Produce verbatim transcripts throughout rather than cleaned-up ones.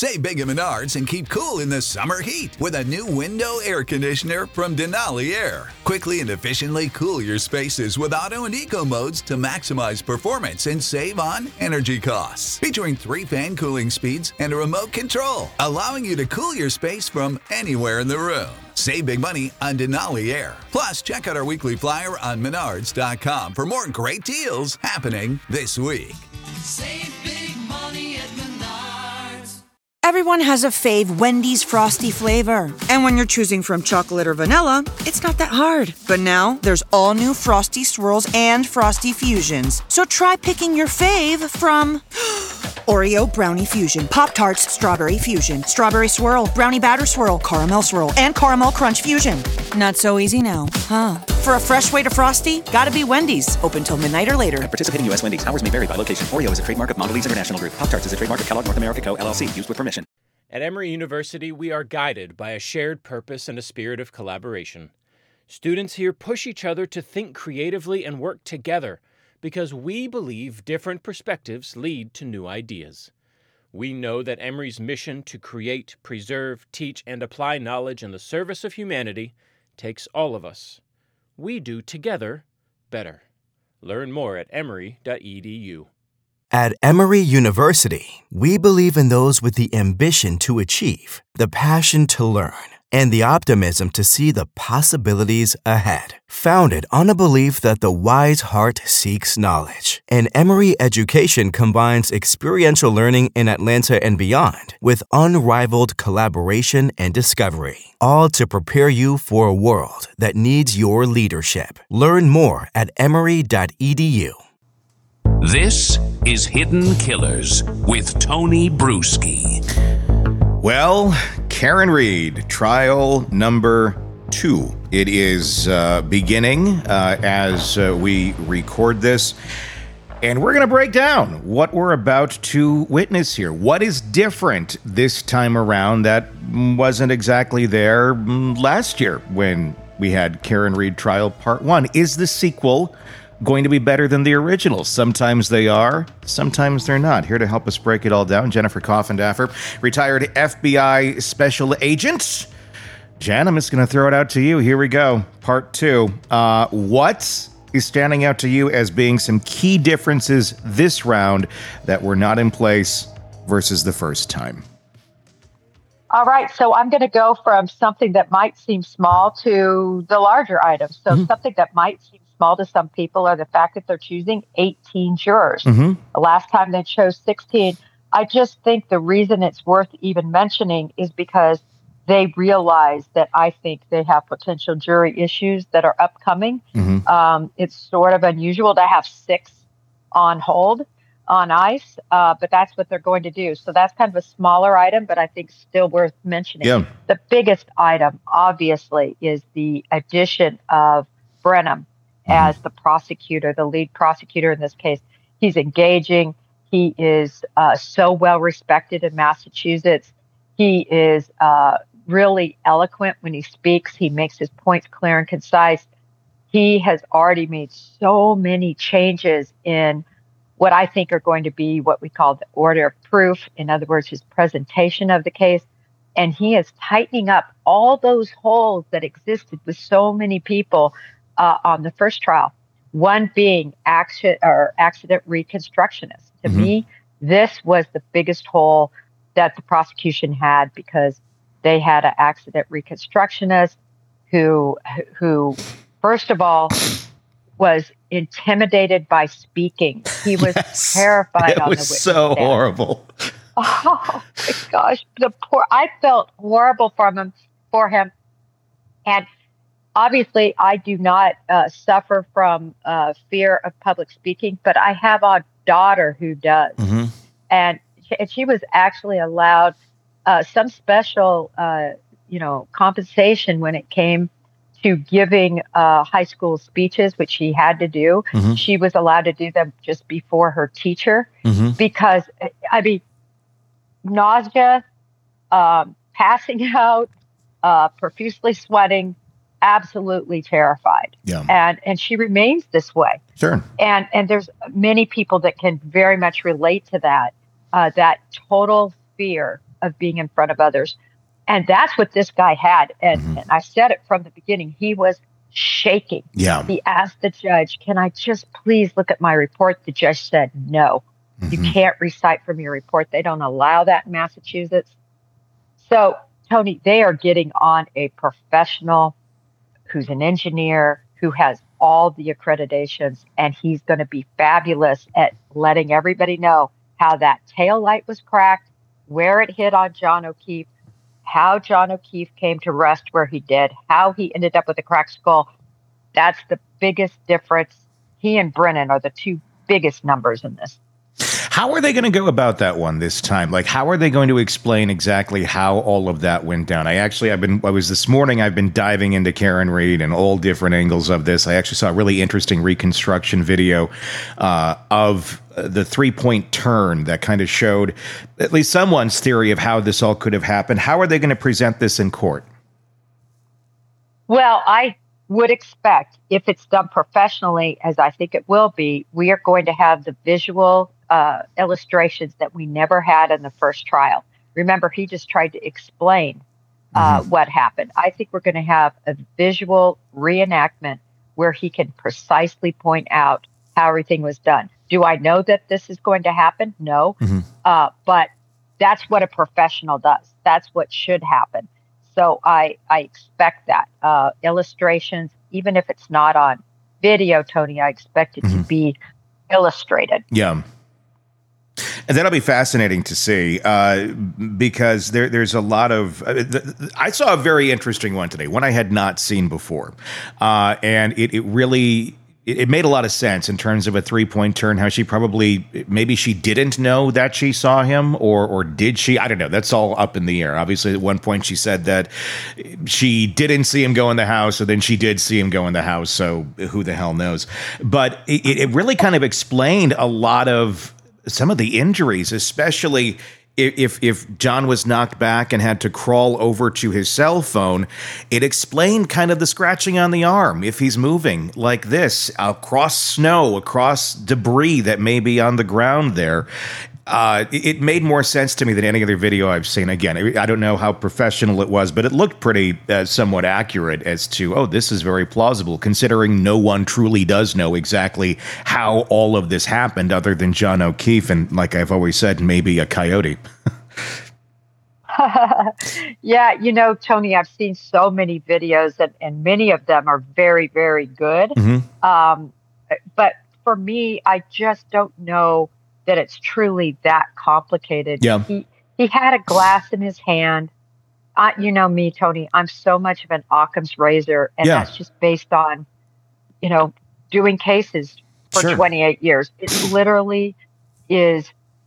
Save big at Menards and keep cool in the summer heat with a new window air conditioner from Denali Air. Quickly and efficiently cool your spaces with auto and eco modes to maximize performance and save on energy costs. Featuring three fan cooling speeds and a remote control, allowing you to cool your space from anywhere in the room. Save big money on Denali Air. Plus, check out our weekly flyer on menards dot com for more great deals happening this week. Save big money at Menards. Everyone has a fave Wendy's Frosty flavor. And when you're choosing from chocolate or vanilla, it's not that hard. But now, there's all new Frosty Swirls and Frosty Fusions. So try picking your fave from Oreo Brownie Fusion, Pop-Tarts Strawberry Fusion, Strawberry Swirl, Brownie Batter Swirl, Caramel Swirl, and Caramel Crunch Fusion. Not so easy now, huh? For a fresh way to Frosty, gotta be Wendy's. Open till midnight or later. At participating U S Wendy's. Hours may vary by location. Oreo is a trademark of Mondelez International Group. Pop-Tarts is a trademark of Kellogg North America Co., L L C. Used with permission. At Emory University, we are guided by a shared purpose and a spirit of collaboration. Students here push each other to think creatively and work together because we believe different perspectives lead to new ideas. We know that Emory's mission to create, preserve, teach, and apply knowledge in the service of humanity takes all of us. We do together better. Learn more at emory dot e d u. At Emory University, we believe in those with the ambition to achieve, the passion to learn, and the optimism to see the possibilities ahead. Founded on a belief that the wise heart seeks knowledge, and Emory education combines experiential learning in Atlanta and beyond with unrivaled collaboration and discovery, all to prepare you for a world that needs your leadership. Learn more at emory dot e d u. This is Hidden Killers with Tony Bruschi. Well, Karen Read, trial number two. It is uh, beginning uh, as uh, we record this. And we're going to break down what we're about to witness here. What is different this time around that wasn't exactly there last year when we had Karen Read Trial Part one? Is the sequel going to be better than the original? Sometimes they are, sometimes they're not. Here to help us break it all down, Jennifer Coffindaffer, retired F B I special agent. Jen, I'm just going to throw it out to you. Here we go. Part two. Uh, what is standing out to you as being some key differences this round that were not in place versus the first time? All right, so I'm going to go from something that might seem small to the larger items. So mm-hmm. something that might seem small to some people are the fact that they're choosing eighteen jurors. Mm-hmm. The last time they chose sixteen. I just think the reason it's worth even mentioning is because they realize that I think they have potential jury issues that are upcoming. Mm-hmm. Um, it's sort of unusual to have six on hold, on ice, uh, but that's what they're going to do. So that's kind of a smaller item, but I think still worth mentioning. Yeah. The biggest item, obviously, is the addition of Brenham as the prosecutor, the lead prosecutor in this case. He's engaging. He is uh, so well respected in Massachusetts. He is uh, really eloquent when he speaks. He makes his points clear and concise. He has already made so many changes in what I think are going to be what we call the order of proof. In other words, his presentation of the case. And he is tightening up all those holes that existed with so many people Uh, on the first trial, one being accident or accident reconstructionist. To mm-hmm. me, this was the biggest hole that the prosecution had because they had an accident reconstructionist who, who, first of all, was intimidated by speaking. He was yes, terrified on the witness stand. It was so horrible. Oh my gosh, the poor! I felt horrible for him. For him, and. Obviously, I do not uh, suffer from uh, fear of public speaking, but I have a daughter who does. Mm-hmm. And, she, and she was actually allowed uh, some special, uh, you know, compensation when it came to giving uh, high school speeches, which she had to do. Mm-hmm. She was allowed to do them just before her teacher mm-hmm. because, I mean, nausea, um, passing out, uh, profusely sweating, absolutely terrified. Yeah. And and she remains this way. Sure. And and there's many people that can very much relate to that, uh, that total fear of being in front of others. And that's what this guy had. And, Mm-hmm. and I said it from the beginning. He was shaking. Yeah. He asked the judge, can I just please look at my report? The judge said, no, you Mm-hmm. can't recite from your report. They don't allow that in Massachusetts. So, Tony, they are getting on a professional who's an engineer, who has all the accreditations, and he's going to be fabulous at letting everybody know how that tail light was cracked, where it hit on John O'Keefe, how John O'Keefe came to rest where he did, how he ended up with a cracked skull. That's the biggest difference. He and Brennan are the two biggest numbers in this. How are they going to go about that one this time? Like, how are they going to explain exactly how all of that went down? I actually, I've been, I was this morning, I've been diving into Karen Read and all different angles of this. I actually saw a really interesting reconstruction video uh, of the three-point turn that kind of showed at least someone's theory of how this all could have happened. How are they going to present this in court? Well, I would expect, if it's done professionally, as I think it will be, we are going to have the visual uh, illustrations that we never had in the first trial. Remember, he just tried to explain uh, mm-hmm. what happened. I think we're going to have a visual reenactment where he can precisely point out how everything was done. Do I know that this is going to happen? No. Mm-hmm. Uh, but that's what a professional does. That's what should happen. So I, I expect that. Uh, illustrations, even if it's not on video, Tony, I expect it mm-hmm. to be illustrated. Yeah. And that'll be fascinating to see uh, because there, there's a lot of uh, th- I saw a very interesting one today, one I had not seen before. Uh, and it, it really it, it made a lot of sense in terms of a three point turn, how she probably maybe she didn't know that she saw him or or did she? I don't know. That's all up in the air. Obviously, at one point she said that she didn't see him go in the house, or then she did see him go in the house. So who the hell knows? But it, it really kind of explained a lot of some of the injuries, especially if if John was knocked back and had to crawl over to his cell phone. It explained kind of the scratching on the arm if he's moving like this across snow, across debris that may be on the ground there. Uh, it made more sense to me than any other video I've seen. Again, I don't know how professional it was, but it looked pretty uh, somewhat accurate as to, oh, this is very plausible, considering no one truly does know exactly how all of this happened other than John O'Keefe and, like I've always said, maybe a coyote. Yeah, you know, Tony, I've seen so many videos, and, and many of them are very, very good. Mm-hmm. Um, but for me, I just don't know that it's truly that complicated. Yeah. He he had a glass in his hand. Uh, you know me, Tony, I'm so much of an Occam's razor, and yeah. that's just based on, you know, doing cases for sure. twenty-eight years. It literally is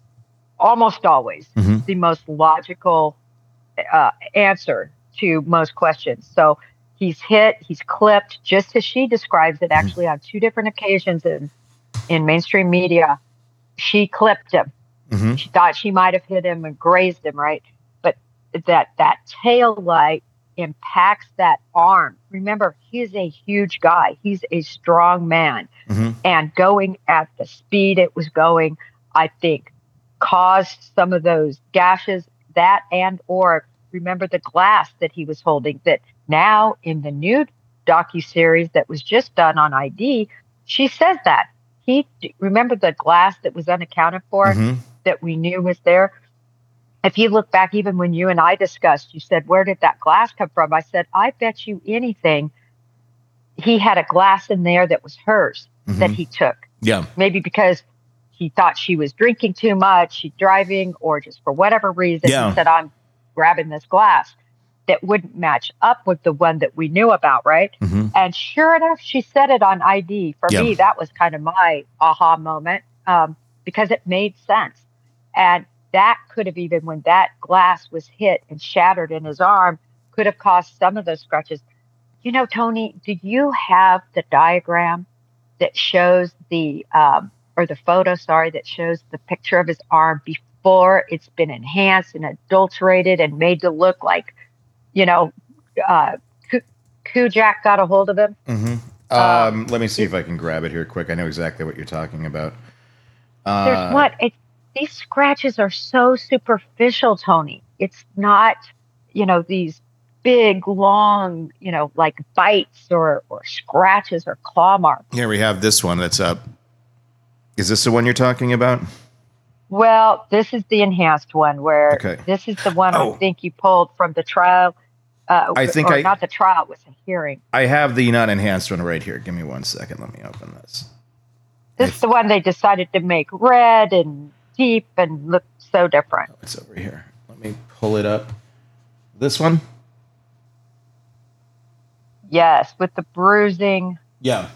almost always mm-hmm. the most logical uh, answer to most questions. So he's hit, he's clipped, just as she describes it, actually mm-hmm. on two different occasions in, in mainstream media. She clipped him. Mm-hmm. She thought she might have hit him and grazed him, right? But that that tail light impacts that arm. Remember, he's a huge guy. He's a strong man. Mm-hmm. And going at the speed it was going, I think, caused some of those gashes. That and or remember the glass that he was holding, that now in the new docuseries that was just done on I D, she says that. He remember the glass that was unaccounted for, mm-hmm. that we knew was there. If you look back, even when you and I discussed, you said, where did that glass come from? I said, I bet you anything he had a glass in there that was hers, mm-hmm. that he took. Yeah. Maybe because he thought she was drinking too much, she driving, or just for whatever reason, yeah. he said, I'm grabbing this glass that wouldn't match up with the one that we knew about, right? Mm-hmm. And sure enough, she said it on I D. For yep. me, that was kind of my aha moment, um, because it made sense. And that could have, even when that glass was hit and shattered in his arm, could have caused some of those scratches. You know, Tony, do you have the diagram that shows the, um, or the photo, sorry, that shows the picture of his arm before it's been enhanced and adulterated and made to look like, you know, uh, Kujak got a hold of him? Mm-hmm. Um, um, let me see if I can grab it here quick. I know exactly what you're talking about. Uh, there's what? It's, these scratches are so superficial, Tony. It's not, you know, these big, long, you know, like bites or, or scratches or claw marks. Here we have this one that's up. Is this the one you're talking about? Well, this is the enhanced one where Okay. this is the one Oh. I think you pulled from the trial. Uh, I think or I- not the trial, it was a hearing. I have the non-enhanced one right here. Give me one second. Let me open this. This is the one they decided to make red and deep and look so different. It's over here. Let me pull it up. This one? Yes, with the bruising. Yeah.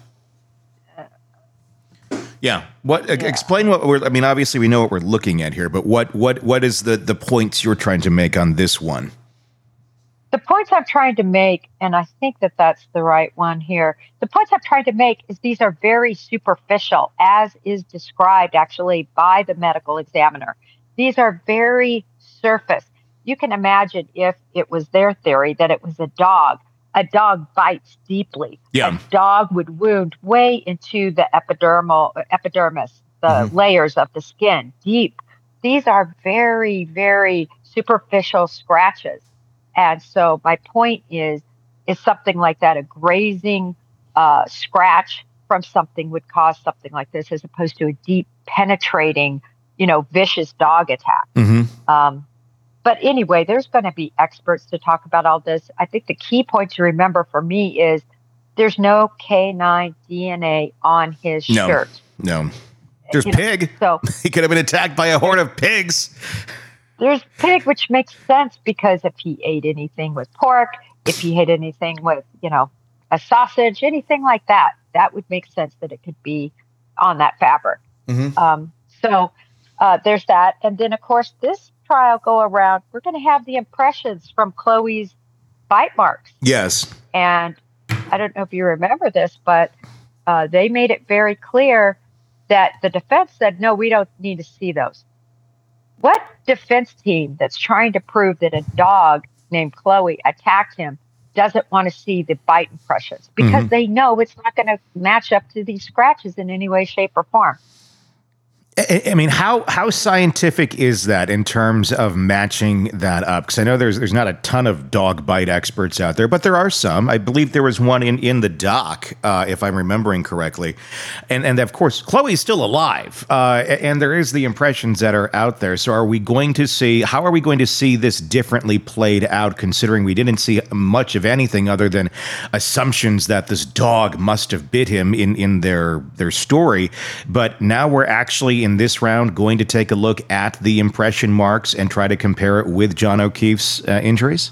Yeah. What? e- Explain what we're. I mean, obviously we know what we're looking at here, but what? What? What is the the points you're trying to make on this one? The points I'm trying to make, and I think that that's the right one here. The points I'm trying to make is these are very superficial, as is described actually by the medical examiner. These are very surface. You can imagine if it was their theory that it was a dog. A dog bites deeply. Yeah. A dog would wound way into the epidermal epidermis, the Mhm. layers of the skin, deep. These are very, very superficial scratches. And so my point is, is something like that, a grazing uh, scratch from something would cause something like this, as opposed to a deep penetrating, you know, vicious dog attack. Mm-hmm. Um, but anyway, there's going to be experts to talk about all this. I think the key point to remember for me is there's no canine D N A on his No. shirt. No. There's You know, pig. so He could have been attacked by a horde of pigs. there's pig, which makes sense because if he ate anything with pork, if he ate anything with, you know, a sausage, anything like that, that would make sense that it could be on that fabric. Mhm. Um, so uh, there's that. And then, of course, this trial go around, we're going to have the impressions from Chloe's bite marks. Yes. And I don't know if you remember this, but uh, they made it very clear that the defense said, no, we don't need to see those. What defense team that's trying to prove that a dog named Chloe attacked him doesn't want to see the bite impressions? Because Mhm. they know it's not going to match up to these scratches in any way, shape, or form. I I mean, how how scientific is that in terms of matching that up? Because I know there's there's not a ton of dog bite experts out there, but there are some. I believe there was one in, in the doc, uh, if I'm remembering correctly. And and of course, Chloe's still alive, uh, and there is the impressions that are out there. So are we going to see, how are we going to see this differently played out, considering we didn't see much of anything other than assumptions that this dog must have bit him in, in their, their story. But now we're actually in this round going to take a look at the impression marks and try to compare it with John O'Keefe's uh, injuries?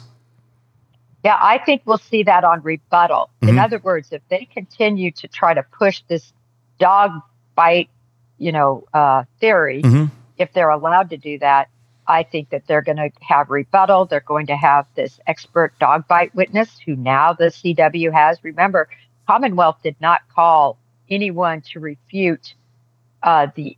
Yeah, I think we'll see that on rebuttal. In Mhm. other words, if they continue to try to push this dog bite, you know, uh, theory, Mhm. if they're allowed to do that, I think that they're going to have rebuttal. They're going to have this expert dog bite witness who now the C W has. Remember, Commonwealth did not call anyone to refute uh, the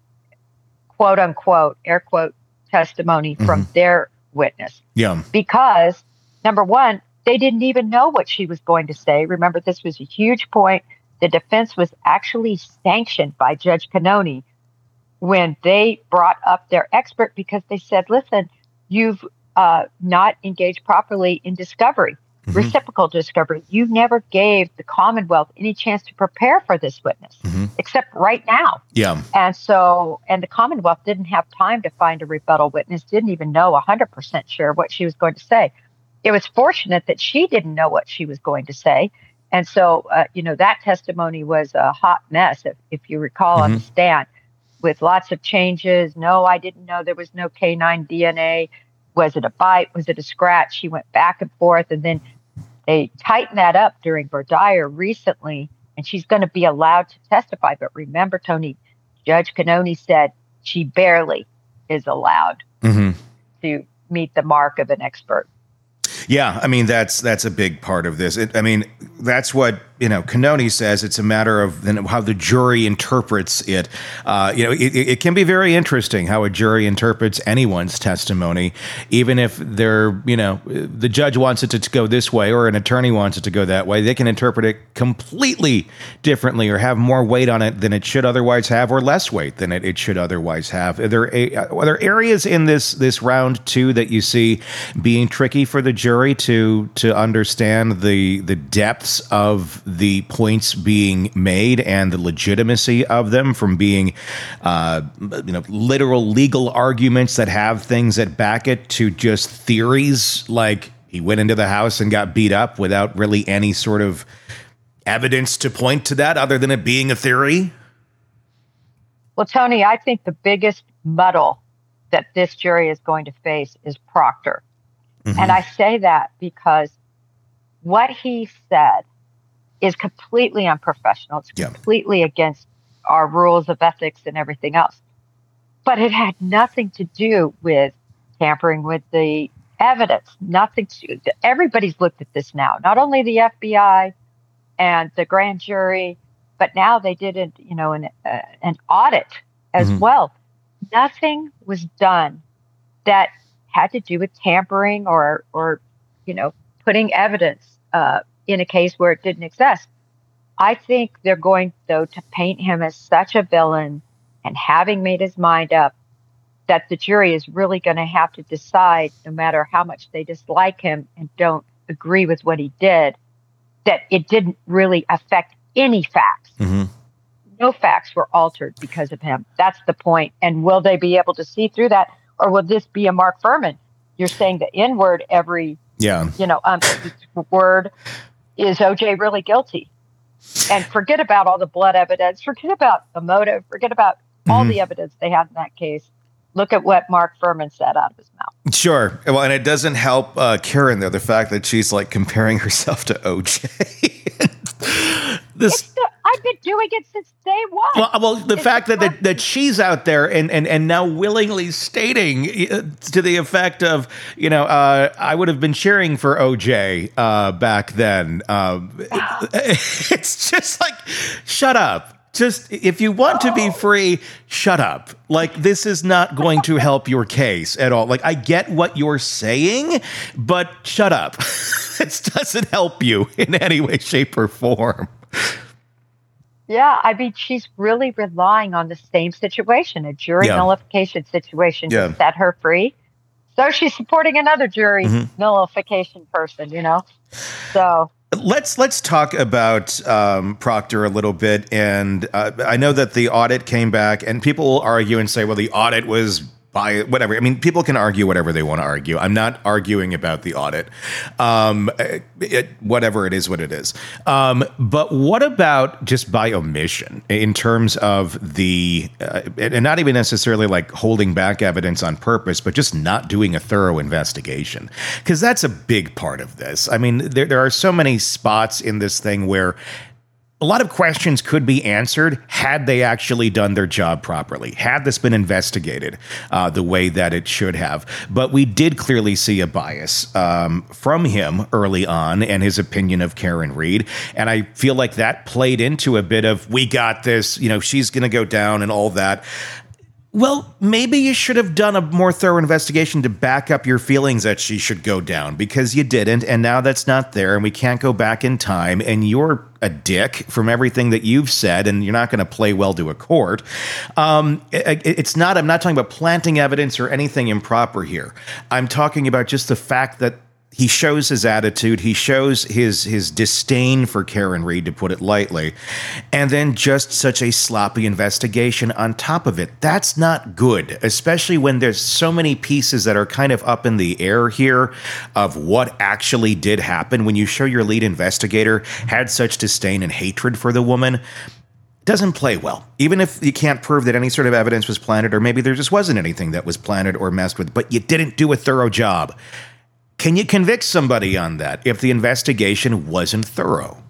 quote unquote, air quote, testimony from their witness. Yeah. Because number one, they didn't even know what she was going to say. Remember, this was a huge point. The defense was actually sanctioned by Judge Cannoni when they brought up their expert, because they said, listen, you've uh, not engaged properly in discovery, Mm-hmm. reciprocal discovery. You never gave the Commonwealth any chance to prepare for this witness, Mm-hmm. except right now. Yeah. And so, and the Commonwealth didn't have time to find a rebuttal witness, didn't even know one hundred percent sure what she was going to say. It was fortunate that she didn't know what she was going to say. And so, uh, you know, that testimony was a hot mess, if, if you recall, on the stand, with lots of changes. No, I didn't know there was no canine D N A. Was it a bite? Was it a scratch? She went back and forth. And then they tightened that up during Verdier recently, and she's going to be allowed to testify. But remember, Tony, Judge Cannoni said she barely is allowed Mm-hmm. to meet the mark of an expert. Yeah, I mean that's that's a big part of this. It, I mean that's what you know, Cannoni says it's a matter of then how the jury interprets it. Uh, you know, it, it can be very interesting how a jury interprets anyone's testimony, even if they're, you know, the judge wants it to go this way or an attorney wants it to go that way. They can interpret it completely differently or have more weight on it than it should otherwise have, or less weight than it, it should otherwise have. Are there, a, are there areas in this this round two that you see being tricky for the jury to to understand the the depths of the points being made and the legitimacy of them, from being, uh, you know, literal legal arguments that have things that back it to just theories like he went into the house and got beat up without really any sort of evidence to point to that other than it being a theory? Well, Tony, I think the biggest muddle that this jury is going to face is Proctor. Mm-hmm. And I say that because what he said is completely unprofessional. It's yeah. completely against our rules of ethics and everything else. But it had nothing to do with tampering with the evidence. Nothing to. Everybody's looked at this now. Not only the F B I and the grand jury, but now they did an, you know, an uh, an audit as mm-hmm. well. Nothing was done that had to do with tampering or or you know putting evidence uh, in a case where it didn't exist. I think they're going, though, to paint him as such a villain, and having made his mind up, that the jury is really going to have to decide, no matter how much they dislike him and don't agree with what he did, that it didn't really affect any facts. Mm-hmm. No facts were altered because of him. That's the point. And will they be able to see through that? Or will this be a Mark Furman? You're saying the N-word every, yeah. you know, um, word. Is O J really guilty? And forget about all the blood evidence. Forget about the motive. Forget about mm-hmm. all the evidence they had in that case. Look at what Mark Furman said out of his mouth. Sure. Well, and it doesn't help uh, Karen, though, the fact that she's like comparing herself to O J. this. The, I've been doing it since day one. Well, well the it's fact that, that that she's out there and, and, and now willingly stating uh, to the effect of, you know, uh, I would have been cheering for O J uh, back then. Um, it, it's just like, shut up. Just, if you want to be free, shut up. Like, this is not going to help your case at all. Like, I get what you're saying, but shut up. It doesn't help you in any way, shape, or form. Yeah, I mean, she's really relying on the same situation, a jury yeah. nullification situation, yeah. to set her free. So she's supporting another jury mm-hmm. nullification person, you know? So... Let's let's talk about um, Proctor a little bit, and uh, I know that the audit came back, and people will argue and say, "Well, the audit was by whatever." I mean, people can argue whatever they want to argue. I'm not arguing about the audit, um, it, whatever it is, what it is. Um, but what about just by omission in terms of the, uh, and not even necessarily like holding back evidence on purpose, but just not doing a thorough investigation? Because that's a big part of this. I mean, there there are so many spots in this thing where a lot of questions could be answered had they actually done their job properly, had this been investigated uh, the way that it should have. But we did clearly see a bias um, from him early on and his opinion of Karen Read. And I feel like that played into a bit of, we got this, you know, she's going to go down and all that. Well, maybe you should have done a more thorough investigation to back up your feelings that she should go down, because you didn't, and now that's not there, and we can't go back in time, and you're a dick from everything that you've said, and you're not going to play well to a court. Um, it, it's not, I'm not talking about planting evidence or anything improper here. I'm talking about just the fact that he shows his attitude, he shows his his disdain for Karen Read, to put it lightly, and then just such a sloppy investigation on top of it. That's not good, especially when there's so many pieces that are kind of up in the air here of what actually did happen. When you show your lead investigator had such disdain and hatred for the woman, doesn't play well. Even if you can't prove that any sort of evidence was planted, or maybe there just wasn't anything that was planted or messed with, but you didn't do a thorough job. Can you convict somebody on that if the investigation wasn't thorough?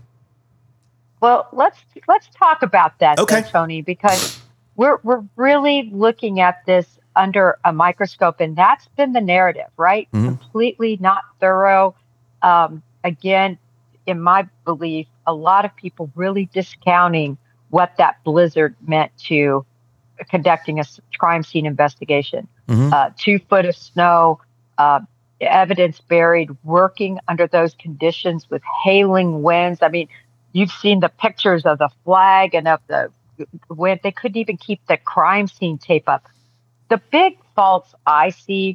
Well, let's let's talk about that, okay. then, Tony, because we're we're really looking at this under a microscope, and that's been the narrative, right? Mm-hmm. Completely not thorough. Um, again, in my belief, a lot of people really discounting what that blizzard meant to conducting a crime scene investigation. Mm-hmm. Uh, two foot of snow, uh, evidence buried, working under those conditions with hailing winds. I mean, you've seen the pictures of the flag and of the wind. They couldn't even keep the crime scene tape up. The big faults I see,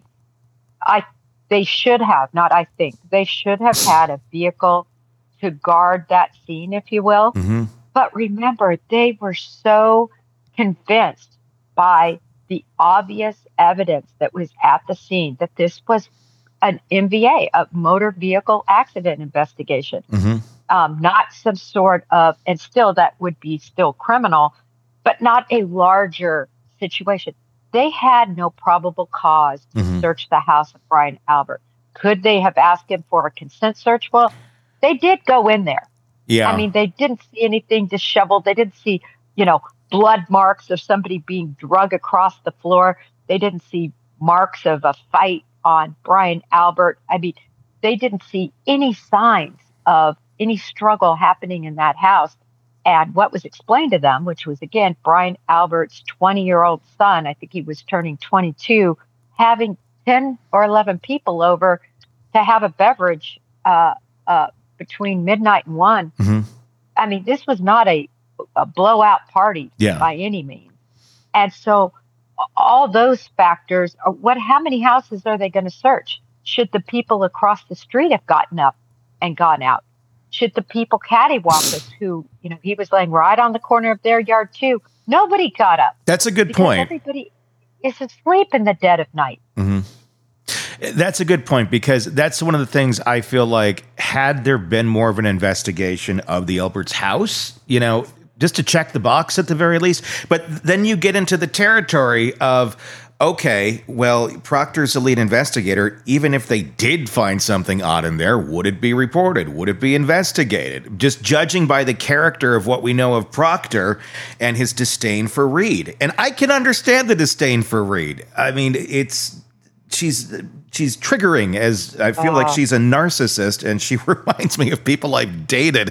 I they should have, not I think, they should have had a vehicle to guard that scene, if you will. Mm-hmm. But remember, they were so convinced by the obvious evidence that was at the scene that this was an M V A, a motor vehicle accident investigation, mm-hmm. um, not some sort of, and still that would be still criminal, but not a larger situation. They had no probable cause to mm-hmm. search the house of Brian Albert. Could they have asked him for a consent search? Well, they did go in there. Yeah. I mean, they didn't see anything disheveled. They didn't see, you know, blood marks of somebody being drug across the floor. They didn't see marks of a fight on Brian Albert. I mean, they didn't see any signs of any struggle happening in that house. And what was explained to them, which was, again, Brian Albert's twenty-year-old son, I think he was turning twenty-two, having ten or eleven people over to have a beverage uh, uh, between midnight and one. Mm-hmm. I mean, this was not a, a blowout party yeah. by any means. And so all those factors are what, how many houses are they going to search? Should the people across the street have gotten up and gone out? Should the people cattywampus who, you know, he was laying right on the corner of their yard too, nobody got up. That's a good because point. Everybody is asleep in the dead of night. Mm-hmm. That's a good point, because that's one of the things I feel like, had there been more of an investigation of the Alberts' house, you know, just to check the box at the very least. But then you get into the territory of, okay, well, Proctor's the lead investigator. Even if they did find something odd in there, would it be reported? Would it be investigated? Just judging by the character of what we know of Proctor and his disdain for Reed. And I can understand the disdain for Reed. I mean, it's she's she's triggering, as I feel uh. like she's a narcissist, and she reminds me of people I've dated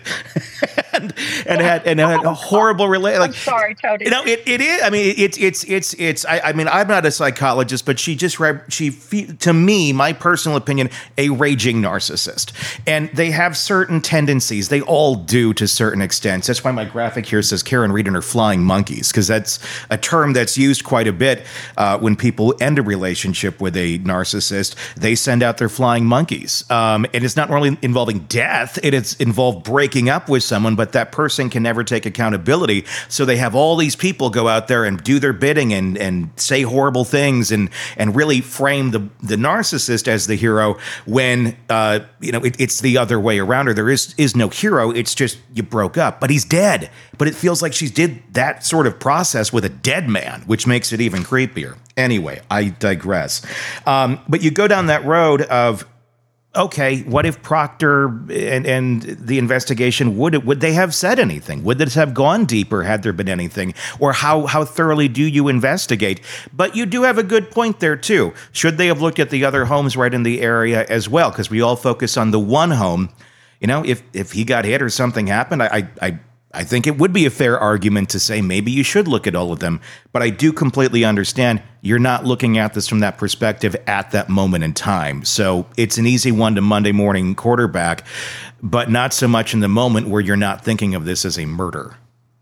and and had and had a horrible relation. Like, I'm sorry, Tony. You know, it, it is. I mean, it's it's it's it's. I, I mean, I'm not a psychologist, but she just she to me, my personal opinion, a raging narcissist, and they have certain tendencies. They all do to certain extents. That's why my graphic here says Karen Reed and her flying monkeys, because that's a term that's used quite a bit uh, when people end a relationship with a narcissist. They send out their flying monkeys, um, and it's not really involving death. It is involved breaking up with someone, but that person can never take accountability. So they have all these people go out there and do their bidding and and say horrible things and and really frame the the narcissist as the hero, when uh, you know it, it's the other way around. Or there is is no hero. It's just you broke up, but he's dead. But it feels like she did that sort of process with a dead man, which makes it even creepier. Anyway, I digress. Um, but you go down that road of, okay, what if Proctor and, and the investigation, would it, would they have said anything? Would this have gone deeper had there been anything? Or how, how thoroughly do you investigate? But you do have a good point there, too. Should they have looked at the other homes right in the area as well? Because we all focus on the one home. You know, if, if he got hit or something happened, I, I, I I think it would be a fair argument to say maybe you should look at all of them. But I do completely understand you're not looking at this from that perspective at that moment in time. So it's an easy one to Monday morning quarterback, but not so much in the moment where you're not thinking of this as a murder.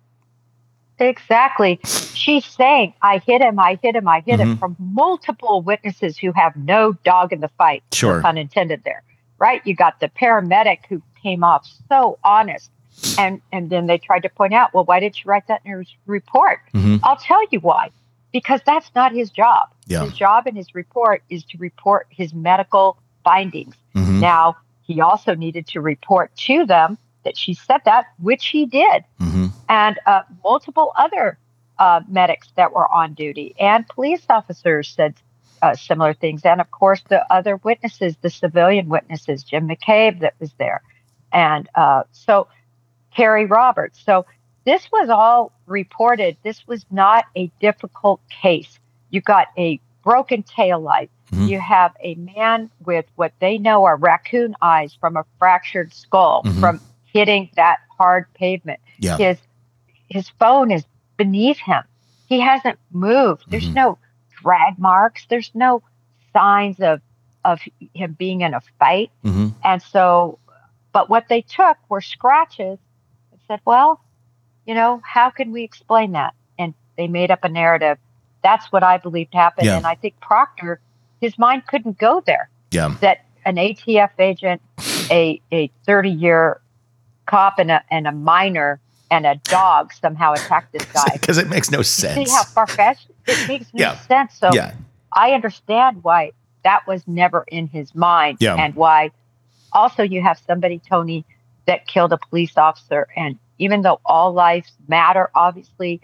Exactly. She's saying, I hit him, I hit him, I hit mm-hmm. him, from multiple witnesses who have no dog in the fight. Sure. No pun intended there, right? You got the paramedic who came off so honest. And and then they tried to point out, well, why did you write that in your report? Mm-hmm. I'll tell you why. Because that's not his job. Yeah. His job in his report is to report his medical findings. Mm-hmm. Now, he also needed to report to them that she said that, which he did. Mm-hmm. And uh, multiple other uh, medics that were on duty and police officers said uh, similar things. And, of course, the other witnesses, the civilian witnesses, Jim McCabe that was there. And uh, so... Carrie Roberts. So this was all reported. This was not a difficult case. You got a broken taillight. Mm-hmm. You have a man with what they know are raccoon eyes from a fractured skull, mm-hmm. from hitting that hard pavement. Yeah. His his phone is beneath him. He hasn't moved. There's Mm-hmm. no drag marks. There's no signs of of him being in a fight. Mm-hmm. And so, but what they took were scratches and said, well, you know, how can we explain that? And they made up a narrative. That's what I believed happened. Yeah. And I think Proctor, his mind couldn't go there. Yeah. That an A T F agent, a a thirty-year cop, and a, and a minor and a dog somehow attacked this guy. Because it makes no You sense. see how far-fetched? It makes no Yeah. sense. So Yeah. I understand why that was never in his mind, Yeah. and why also you have somebody, Tony, that killed a police officer. And even though all lives matter, obviously,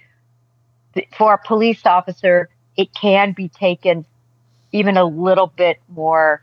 th- for a police officer, it can be taken even a little bit more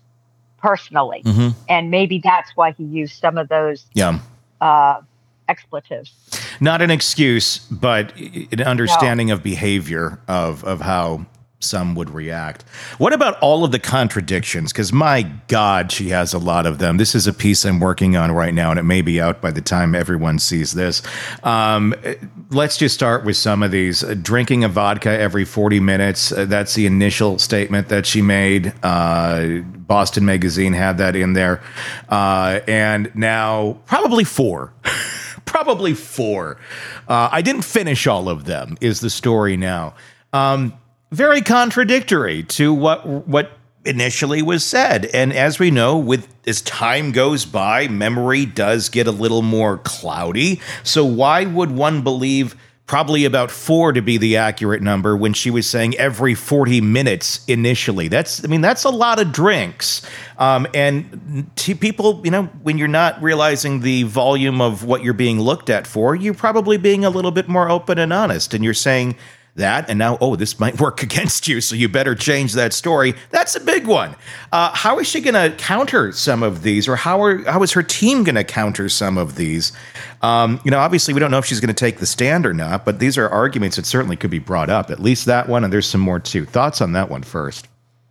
personally. Mhm. And maybe that's why he used some of those Yeah. uh, expletives. Not an excuse, but an understanding of behavior of, of how some would react. What about all of the contradictions? Because my God, she has a lot of them. This is a piece I'm working on right now, and it may be out by the time everyone sees this. Um, let's just start with some of these. Uh, drinking a vodka every forty minutes. Uh, that's the initial statement that she made. Uh, Boston Magazine had that in there. Uh, and now probably four. Probably four. Uh, I didn't finish all of them, is the story now. Um, very contradictory to what what initially was said. And as we know, with as time goes by, memory does get a little more cloudy. So why would one believe probably about four to be the accurate number when she was saying every forty minutes initially? That's, I mean, that's a lot of drinks. Um, and to people, you know, when you're not realizing the volume of what you're being looked at for, you're probably being a little bit more open and honest. And you're saying that, and now, oh, this might work against you, so you better change that story. That's a big one. Uh, how is she going to counter some of these, or how are how is her team going to counter some of these? Um, you know, obviously, we don't know if she's going to take the stand or not, but these are arguments that certainly could be brought up. At least that one, and there's some more too. Thoughts on that one first?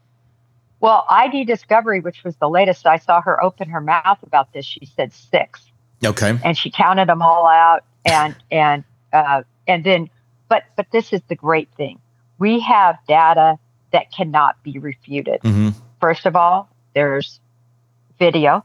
Well, I D Discovery, which was the latest, I saw her open her mouth about this. She said six. Okay. And she counted them all out, and and uh, and then, but but this is the great thing. We have data that cannot be refuted. Mm-hmm. First of all, there's video.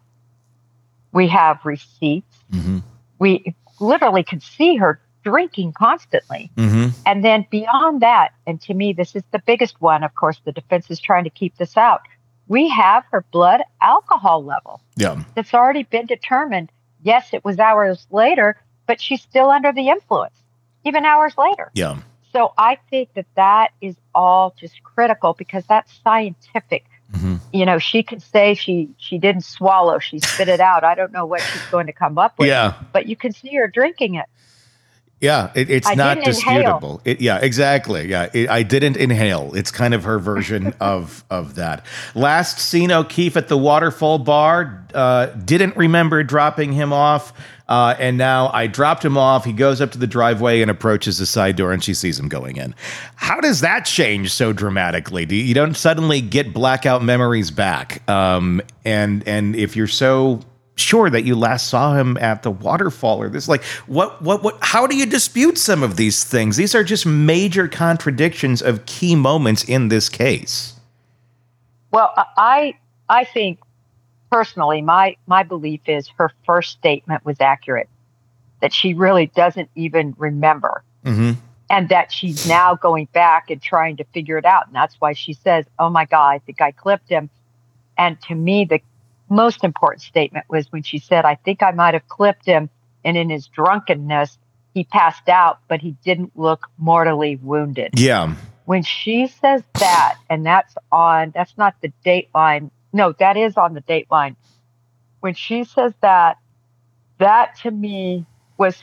We have receipts. Mm-hmm. We literally could see her drinking constantly. Mm-hmm. And then beyond that, and to me, this is the biggest one. Of course, the defense is trying to keep this out. We have her blood alcohol level. Yeah. That's already been determined. Yes, it was hours later, but she's still under the influence, even hours later. Yeah. So I think that that is all just critical, because that's scientific. Mm-hmm. You know, she could say she she didn't swallow, she spit it out. I don't know what she's going to come up with. Yeah. But you can see her drinking it. Yeah, it, it's I not didn't inhale. disputable. It, yeah, exactly. Yeah, it, I didn't inhale. It's kind of her version of of that. Last seen O'Keefe at the Waterfall Bar. Uh, didn't remember dropping him off, uh, and now I dropped him off. He goes up to the driveway and approaches the side door, and she sees him going in. How does that change so dramatically? Do you, you don't suddenly get blackout memories back? Um, and and if you're so sure that you last saw him at the waterfall, or this, like, what, what, what, how do you dispute some of these things? These are just major contradictions of key moments in this case. Well, I, I think personally, my, my belief is her first statement was accurate, that she really doesn't even remember. Mm-hmm. And that she's now going back and trying to figure it out. And that's why she says, oh my God, I think I clipped him. And to me, the most important statement was when she said, I think I might have clipped him, and in his drunkenness, he passed out, but he didn't look mortally wounded. Yeah. When she says that, and that's on, that's not the Dateline. No, that is on the Dateline. When she says that, that to me was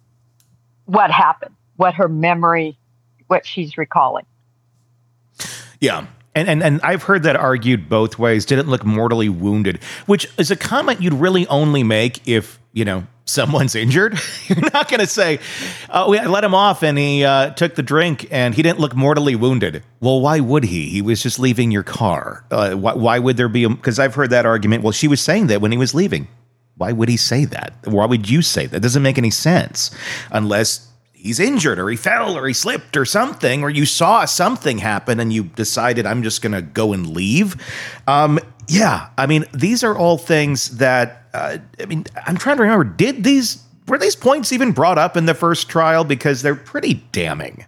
what happened, what her memory, what she's recalling. Yeah. And, and and I've heard that argued both ways. Didn't look mortally wounded, which is a comment you'd really only make if, you know, someone's injured. You're not going to say, oh, we let him off and he uh, took the drink and he didn't look mortally wounded. Well, why would he? He was just leaving your car. Uh, why, why would there be? Because I've heard that argument. Well, she was saying that when he was leaving. why would he say that? Why would you say that? It doesn't make any sense unless he's injured or he fell or he slipped or something, or you saw something happen and you decided I'm just going to go and leave. Um, yeah, I mean, these are all things that, uh, I mean, I'm trying to remember, did these, were these points even brought up in the first trial? Because they're pretty damning.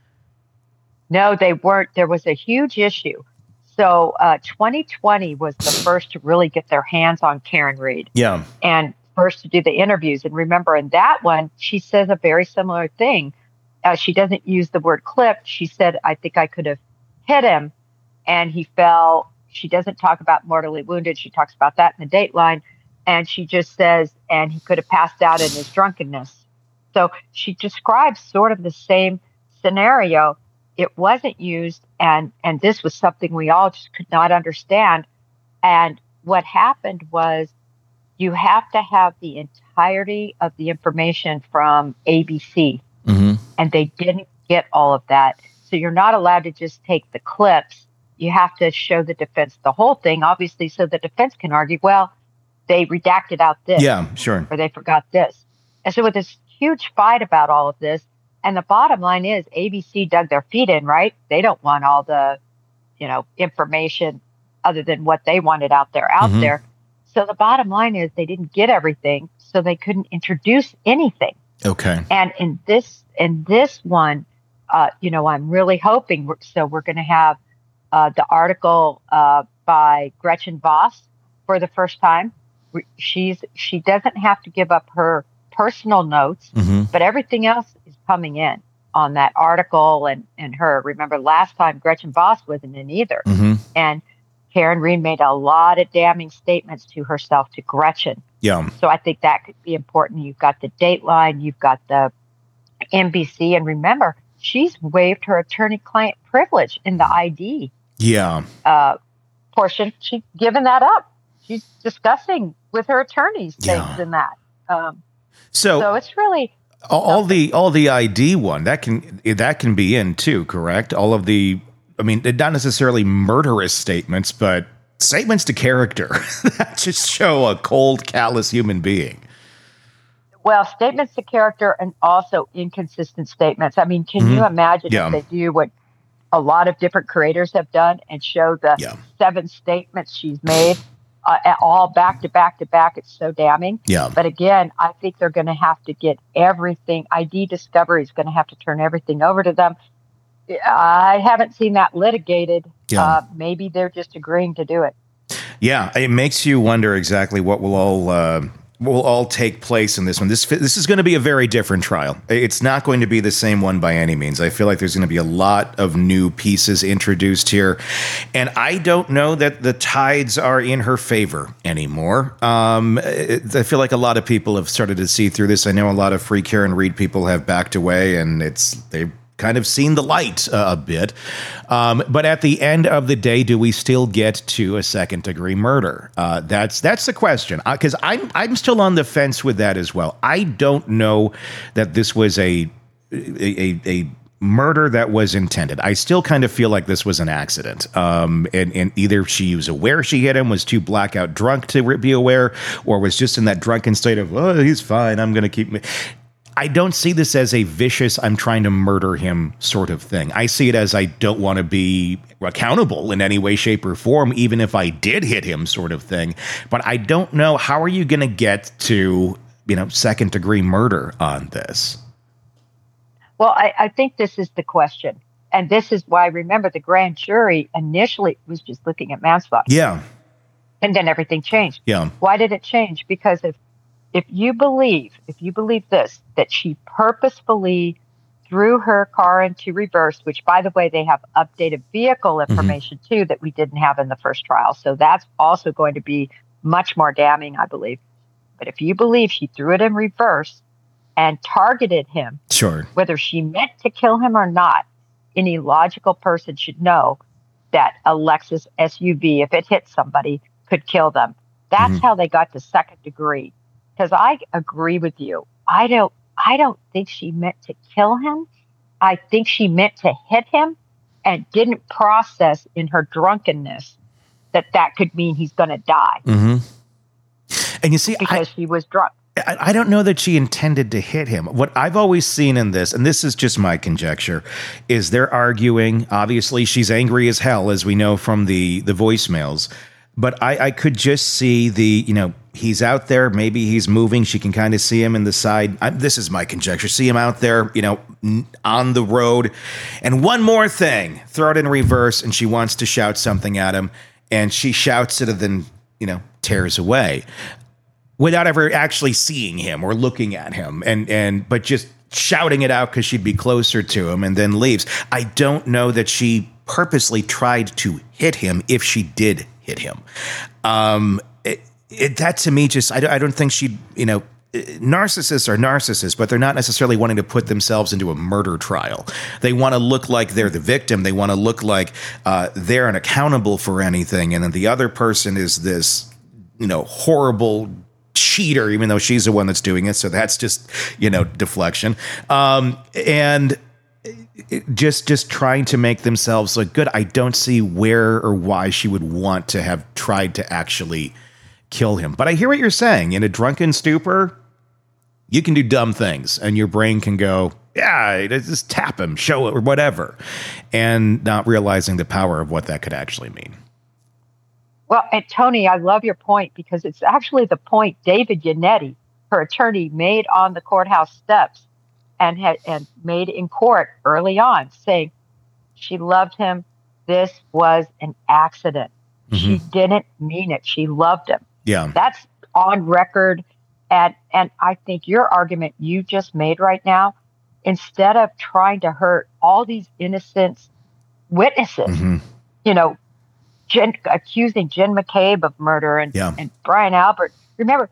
No, they weren't. There was a huge issue. So uh, twenty twenty was the first to really get their hands on Karen Read. Yeah. And first to do the interviews. And remember, in that one, she says a very similar thing. Uh, she doesn't use the word clipped. She said, I think I could have hit him and he fell. She doesn't talk about mortally wounded. She talks about that in the Dateline. And she just says, and he could have passed out in his drunkenness. So she describes sort of the same scenario. It wasn't used, and and this was something we all just could not understand. And what happened was you have to have the entirety of the information from A B C, mm-hmm. and they didn't get all of that. So you're not allowed to just take the clips. You have to show the defense the whole thing, obviously, so the defense can argue, well, they redacted out this. Yeah, sure. Or they forgot this. And so with this huge fight about all of this, and the bottom line is A B C dug their feet in, right? They don't want all the, you know, information other than what they wanted out there, out mm-hmm. there. So the bottom line is they didn't get everything, so they couldn't introduce anything. Okay. And in this, in this one, uh, you know, I'm really hoping, we're, so we're going to have uh, the article uh, by Gretchen Voss for the first time. She's, she doesn't have to give up her personal notes, mm-hmm. but everything else is coming in on that article and, and her. Remember last time Gretchen Voss wasn't in either. Mm-hmm. And Karen Read made a lot of damning statements to herself, to Gretchen. Yeah. So I think that could be important. You've got the Dateline, you've got the N B C, and remember, she's waived her attorney-client privilege in the I D Yeah. uh, portion. She's given that up. She's discussing with her attorneys things Yeah. in that. Um, So, so it's really all, all the all the I D one that can that can be in too, correct? All of the, I mean, not necessarily murderous statements, but statements to character that just show a cold, callous human being. Well, statements to character and also inconsistent statements. I mean, can Mm-hmm. you imagine Yeah. if they do what a lot of different creators have done and show the Yeah. seven statements she's made uh, all back to back to back? It's so damning. Yeah. But again, I think they're going to have to get everything. I D Discovery is going to have to turn everything over to them. I haven't seen that litigated. Yeah. Uh, maybe they're just agreeing to do it. Yeah, it makes you wonder exactly what will all uh, will all take place in this one. This this is going to be a very different trial. It's not going to be the same one by any means. I feel like there's going to be a lot of new pieces introduced here, and I don't know that the tides are in her favor anymore. Um, it, I feel like a lot of people have started to see through this. I know a lot of Free Karen Read people have backed away, and it's they. kind of seen the light uh, a bit. Um, but at the end of the day, do we still get to a second degree murder? Uh, that's that's the question. Because uh, I'm I'm still on the fence with that as well. I don't know that this was a a, a murder that was intended. I still kind of feel like this was an accident. Um, and, and either she was aware she hit him, was too blackout drunk to be aware, or was just in that drunken state of, oh, he's fine, I'm going to keep me. I don't see this as a vicious, I'm trying to murder him sort of thing. I see it as I don't want to be accountable in any way, shape, or form, even if I did hit him sort of thing. But I don't know, how are you going to get to, you know, second degree murder on this? Well, I, I think this is the question. And this is why, remember, the grand jury initially was just looking at manslaughter. Yeah. And then everything changed. Yeah. Why did it change? Because if If you believe, if you believe this, that she purposefully threw her car into reverse, which, by the way, they have updated vehicle information, mm-hmm. too, that we didn't have in the first trial. So that's also going to be much more damning, I believe. But if you believe she threw it in reverse and targeted him, sure, whether she meant to kill him or not, any logical person should know that a Lexus S U V, if it hit somebody, could kill them. That's mm-hmm. how they got to second degree. Because I agree with you. I don't I don't think she meant to kill him. I think she meant to hit him and didn't process in her drunkenness that that could mean he's going to die. Mm-hmm. And you see, because I, she was drunk. I, I don't know that she intended to hit him. What I've always seen in this, and this is just my conjecture, is they're arguing. Obviously, she's angry as hell, as we know from the, the voicemails. But I, I could just see the, you know, he's out there. Maybe he's moving. She can kind of see him in the side. I, this is my conjecture. See him out there, you know, n- on the road. And one more thing, throw it in reverse. And she wants to shout something at him. And she shouts it and then, you know, tears away without ever actually seeing him or looking at him. And, and, but just shouting it out because she'd be closer to him and then leaves. I don't know that she purposely tried to hit him if she did hit him. Um, it, it, that to me just, I, I don't think she, you know, narcissists are narcissists, but they're not necessarily wanting to put themselves into a murder trial. They want to look like they're the victim. They want to look like uh, they're unaccountable for anything. And then the other person is this, you know, horrible cheater, even though she's the one that's doing it. So that's just, you know, deflection. Um, and just just trying to make themselves look good. I don't see where or why she would want to have tried to actually kill him. But I hear what you're saying. In a drunken stupor, you can do dumb things and your brain can go, yeah, just tap him, show it, or whatever, and not realizing the power of what that could actually mean. Well, and Tony, I love your point because it's actually the point David Yannetti, her attorney, made on the courthouse steps and had and made in court early on, saying she loved him. This was an accident. Mm-hmm. She didn't mean it. She loved him. Yeah. That's on record. And and I think your argument you just made right now, instead of trying to hurt all these innocent witnesses, mm-hmm. you know, Jen, accusing Jen McCabe of murder and, yeah. and Brian Albert. Remember,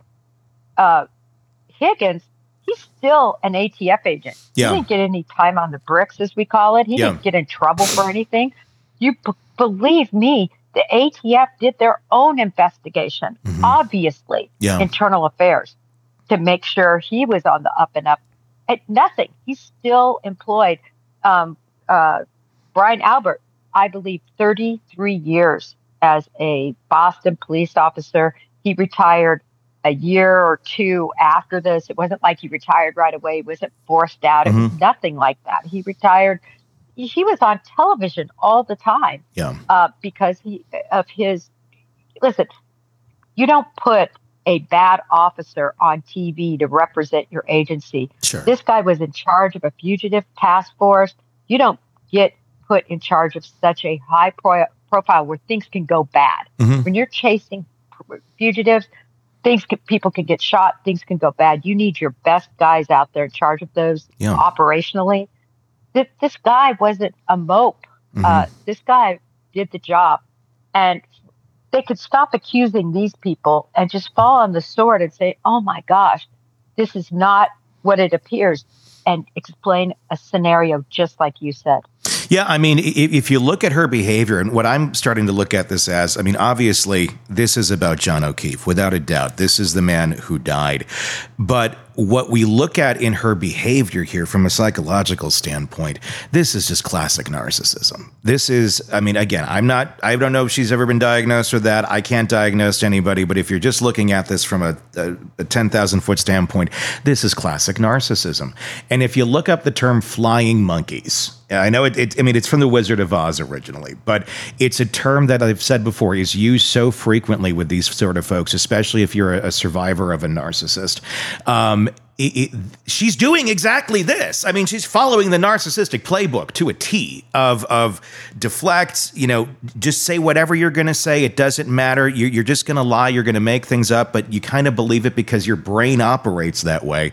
uh, Higgins, he's still an A T F agent. Yeah. He didn't get any time on the bricks, as we call it. He yeah. didn't get in trouble for anything. You b- believe me, the A T F did their own investigation, mm-hmm. obviously, yeah. internal affairs, to make sure he was on the up and up. And nothing. He's still employed. Um, uh, Brian Albert, I believe, thirty-three years as a Boston police officer. He retired a year or two after this. It wasn't like he retired right away. He wasn't forced out. Mm-hmm. It was nothing like that. He retired. He, he was on television all the time yeah. uh, because he of his. Listen, you don't put a bad officer on T V to represent your agency. Sure. This guy was in charge of a fugitive task force. You don't get put in charge of such a high pro- profile where things can go bad. Mm-hmm. When you're chasing fugitives, things can, people can get shot, things can go bad. You need your best guys out there in charge of those yeah. operationally. This, this guy wasn't a mope. Mm-hmm. Uh, this guy did the job. And they could stop accusing these people and just fall on the sword and say, oh my gosh, this is not what it appears, and explain a scenario just like you said. Yeah, I mean, if you look at her behavior, and what I'm starting to look at this as, I mean, obviously, this is about John O'Keefe, without a doubt. This is the man who died. But what we look at in her behavior here from a psychological standpoint, this is just classic narcissism. This is, I mean, again, I'm not, I don't know if she's ever been diagnosed with that. I can't diagnose anybody, but if you're just looking at this from a, a, a ten thousand foot standpoint, this is classic narcissism. And if you look up the term flying monkeys, I know it, it, I mean, it's from the Wizard of Oz originally, but it's a term that I've said before is used so frequently with these sort of folks, especially if you're a, a survivor of a narcissist. Um, It, it, she's doing exactly this. I mean, she's following the narcissistic playbook to a T of of deflect, you know, just say whatever you're going to say. It doesn't matter. You're, you're just going to lie. You're going to make things up, but you kind of believe it because your brain operates that way.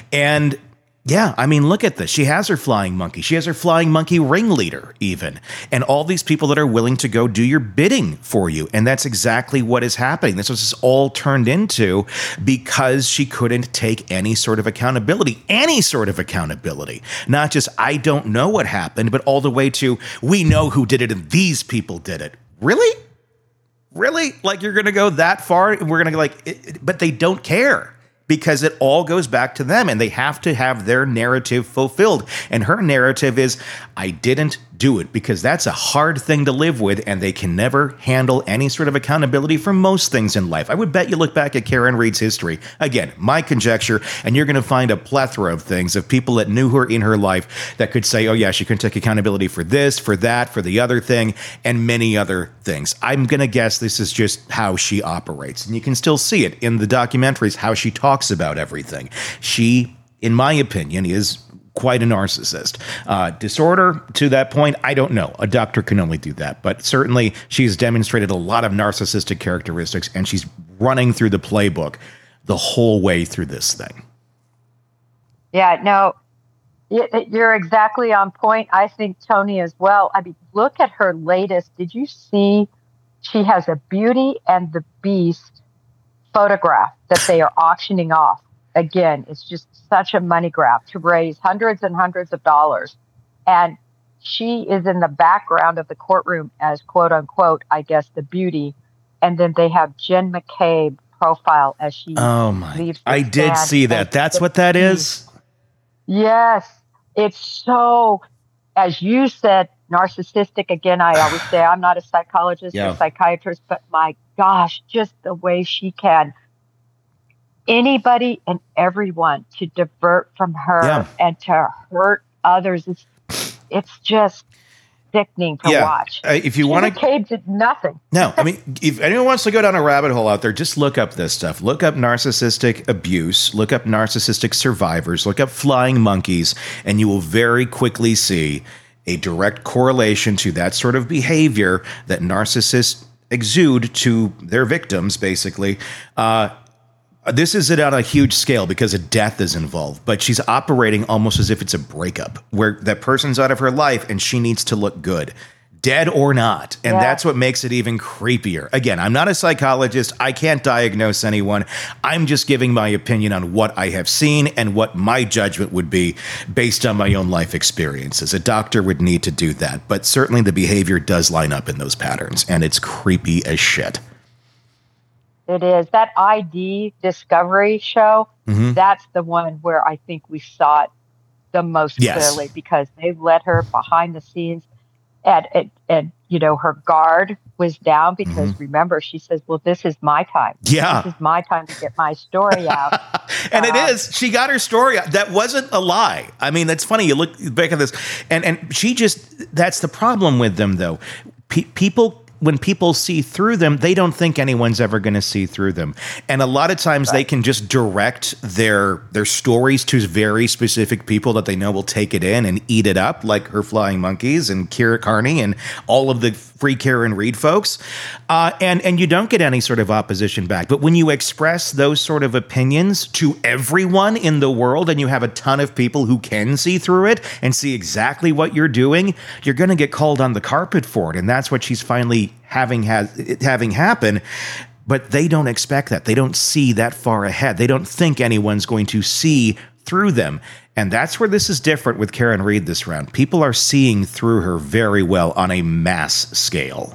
And yeah, I mean, look at this. She has her flying monkey. She has her flying monkey ringleader even. And all these people that are willing to go do your bidding for you. And that's exactly what is happening. This was all turned into because she couldn't take any sort of accountability, any sort of accountability. Not just, I don't know what happened, but all the way to, we know who did it and these people did it. Really? Really? Like you're going to go that far? And we're going to go like, it, but they don't care. Because it all goes back to them and they have to have their narrative fulfilled. And her narrative is, I didn't do it, because that's a hard thing to live with, and they can never handle any sort of accountability for most things in life. I would bet you look back at Karen Read's history, again, my conjecture, and you're going to find a plethora of things of people that knew her in her life that could say, oh yeah, she couldn't take accountability for this, for that, for the other thing, and many other things. I'm going to guess this is just how she operates, and you can still see it in the documentaries, how she talks about everything. She, in my opinion, is quite a narcissist. Uh, disorder to that point, I don't know. A doctor can only do that. But certainly she's demonstrated a lot of narcissistic characteristics, and she's running through the playbook the whole way through this thing. Yeah, no, you're exactly on point. I think Tony as well. I mean, look at her latest. Did you see she has a Beauty and the Beast photograph that they are auctioning off? Again, it's just such a money grab to raise hundreds and hundreds of dollars. And she is in the background of the courtroom as, quote unquote, I guess, the beauty. And then they have Jen McCabe profile as she oh my, leaves. I did see that. That's what that is? Yes. It's so, as you said, narcissistic. Again, I always say I'm not a psychologist yeah. or psychiatrist, but my gosh, just the way she can anybody and everyone to divert from her yeah. and to hurt others. It's, it's just sickening to yeah. watch. Uh, if you want to, McCabe did nothing. No, I mean, if anyone wants to go down a rabbit hole out there, just look up this stuff. Look up narcissistic abuse. Look up narcissistic survivors. Look up flying monkeys, and you will very quickly see a direct correlation to that sort of behavior that narcissists exude to their victims, basically. Uh, This is it on a huge scale because a death is involved, but she's operating almost as if it's a breakup where that person's out of her life and she needs to look good, dead or not. And yeah. that's what makes it even creepier. Again, I'm not a psychologist. I can't diagnose anyone. I'm just giving my opinion on what I have seen and what my judgment would be based on my own life experiences. A doctor would need to do that, but certainly the behavior does line up in those patterns, and it's creepy as shit. It is. That I D Discovery show, mm-hmm. that's the one where I think we saw it the most yes. clearly because they let her behind the scenes and, and, and you know, her guard was down because mm-hmm. remember, she says, well, this is my time. Yeah. This is my time to get my story out. and uh, it is. She got her story out. That wasn't a lie. I mean, that's funny. You look back at this and, and she just, that's the problem with them though. Pe- people When people see through them, they don't think anyone's ever going to see through them. And a lot of times right. they can just direct their their stories to very specific people that they know will take it in and eat it up, like her flying monkeys and Kira Carney and all of the free Karen Read folks. Uh, and, and you don't get any sort of opposition back. But when you express those sort of opinions to everyone in the world and you have a ton of people who can see through it and see exactly what you're doing, you're going to get called on the carpet for it. And that's what she's finally having has having happen, but they don't expect that. They don't see that far ahead. They don't think anyone's going to see through them. And that's where this is different with Karen Read this round. People are seeing through her very well on a mass scale.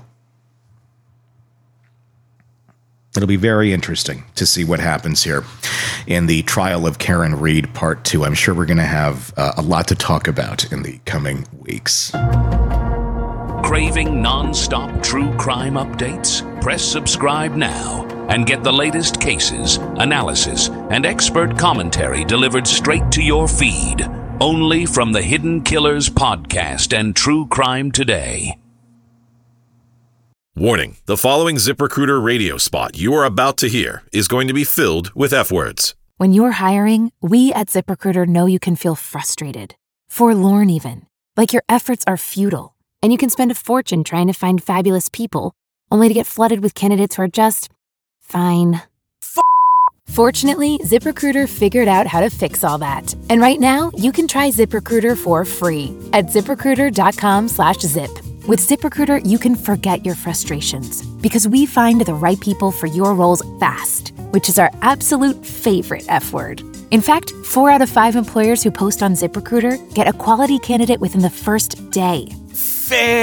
It'll be very interesting to see what happens here in the trial of Karen Read Part two. I'm sure we're going to have uh, a lot to talk about in the coming weeks. Craving non-stop true crime updates? Press subscribe now and get the latest cases, analysis, and expert commentary delivered straight to your feed. Only from the Hidden Killers podcast and True Crime Today. Warning, the following ZipRecruiter radio spot you are about to hear is going to be filled with F-words. When you're hiring, we at ZipRecruiter know you can feel frustrated, forlorn even, like your efforts are futile. And you can spend a fortune trying to find fabulous people, only to get flooded with candidates who are just fine. F- Fortunately, ZipRecruiter figured out how to fix all that. And right now, you can try ZipRecruiter for free at ZipRecruiter.com slash zip. With ZipRecruiter, you can forget your frustrations because we find the right people for your roles fast, which is our absolute favorite F word. In fact, four out of five employers who post on ZipRecruiter get a quality candidate within the first day.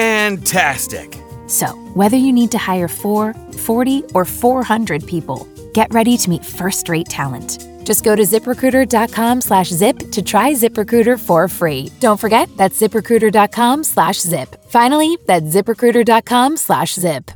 Fantastic. So, whether you need to hire four, forty, or four hundred people, get ready to meet first-rate talent. Just go to ZipRecruiter.com slash zip to try ZipRecruiter for free. Don't forget, that's ZipRecruiter.com slash zip. Finally, that's ZipRecruiter.com slash zip.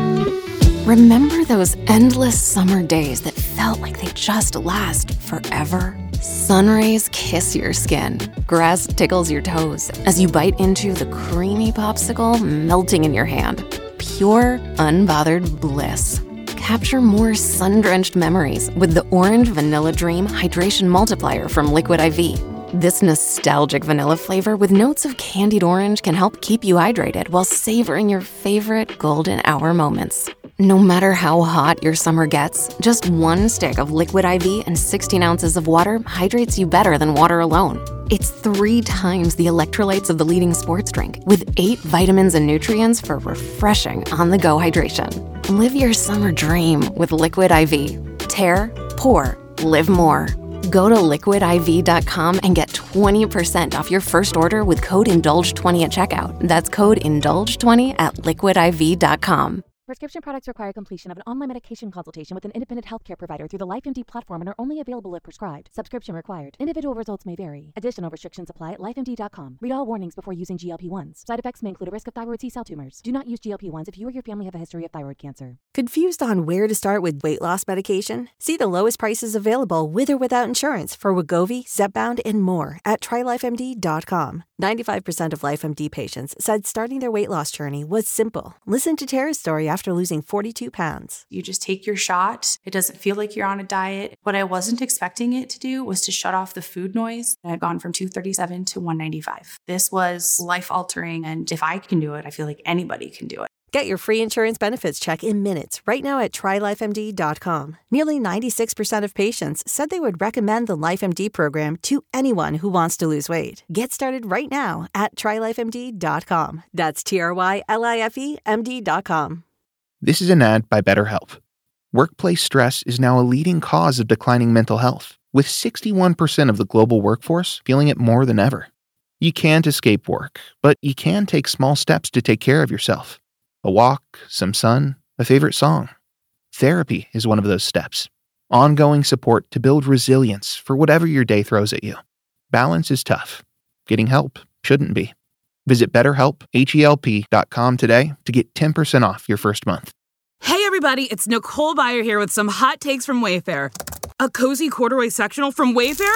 Remember those endless summer days that felt like they just last forever? Sun rays kiss your skin. Grass tickles your toes as you bite into the creamy popsicle melting in your hand. Pure, unbothered bliss. Capture more sun-drenched memories with the Orange Vanilla Dream Hydration Multiplier from Liquid I V. This nostalgic vanilla flavor with notes of candied orange can help keep you hydrated while savoring your favorite golden hour moments. No matter how hot your summer gets, just one stick of Liquid I V and sixteen ounces of water hydrates you better than water alone. It's three times the electrolytes of the leading sports drink, with eight vitamins and nutrients for refreshing on-the-go hydration. Live your summer dream with Liquid I V. Tear, pour, live more. Go to liquid I V dot com and get twenty percent off your first order with code indulge twenty at checkout. That's code indulge twenty at liquid I V dot com. Prescription products require completion of an online medication consultation with an independent healthcare provider through the LifeMD platform and are only available if prescribed. Subscription required. Individual results may vary. Additional restrictions apply at life M D dot com. Read all warnings before using G L P one s. Side effects may include a risk of thyroid C-cell tumors. Do not use G L P one s if you or your family have a history of thyroid cancer. Confused on where to start with weight loss medication? See the lowest prices available with or without insurance for Wegovy, Zepbound, and more at try life M D dot com. ninety-five percent of LifeMD patients said starting their weight loss journey was simple. Listen to Tara's story after losing forty-two pounds. You just take your shot. It doesn't feel like you're on a diet. What I wasn't expecting it to do was to shut off the food noise. I had gone from two thirty-seven to one ninety-five. This was life-altering, and if I can do it, I feel like anybody can do it. Get your free insurance benefits check in minutes right now at try life M D dot com. Nearly ninety-six percent of patients said they would recommend the LifeMD program to anyone who wants to lose weight. Get started right now at try life M D dot com. That's T R Y L I F E M D dot com. This is an ad by BetterHelp. Workplace stress is now a leading cause of declining mental health, with sixty-one percent of the global workforce feeling it more than ever. You can't escape work, but you can take small steps to take care of yourself. A walk, some sun, a favorite song. Therapy is one of those steps. Ongoing support to build resilience for whatever your day throws at you. Balance is tough. Getting help shouldn't be. Visit BetterHelp, H E L P dot com today to get ten percent off your first month. Hey everybody, it's Nicole Byer here with some hot takes from Wayfair. A cozy corduroy sectional from Wayfair?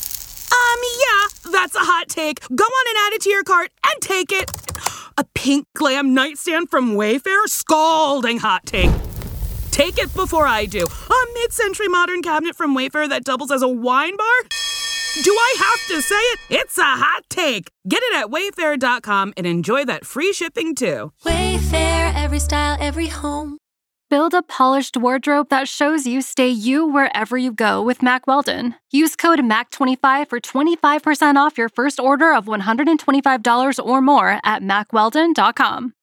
Um, yeah, that's a hot take. Go on and add it to your cart and take it. A pink glam nightstand from Wayfair? Scalding hot take. Take it before I do. A mid-century modern cabinet from Wayfair that doubles as a wine bar? Do I have to say it? It's a hot take. Get it at wayfair dot com and enjoy that free shipping too. Wayfair, every style, every home. Build a polished wardrobe that shows you stay you wherever you go with Mack Weldon. Use code M A C twenty-five for twenty-five percent off your first order of one hundred twenty-five dollars or more at mack weldon dot com.